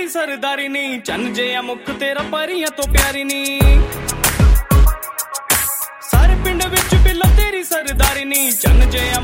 तेरी सरदारी नी, चन जेया मुख तेरा परियां तो प्यारी नी। सारे पिंड विच बिल्लो तेरी सरदारी नी, चन जेया